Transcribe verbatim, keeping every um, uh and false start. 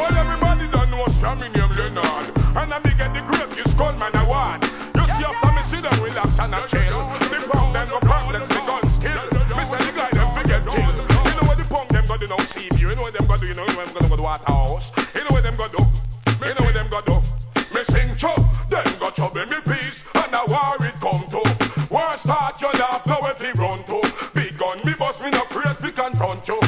Well, everybody don't know Sammy name Leonard. And I me get the greatest Coleman award. You see after me sit down relax and a chill. The punk them go problems, me gun skill. Me say the guy them fi get killed. You know what the punk them go do now, C B. You know what them go do, you know, you know them go to the Waterhouse. You know what them go do. You know what them go do. Me sing chop, them go trouble me peace. And a war it come to. War start you laugh, now if he run to. Big gun me bust me no afraid we confront you.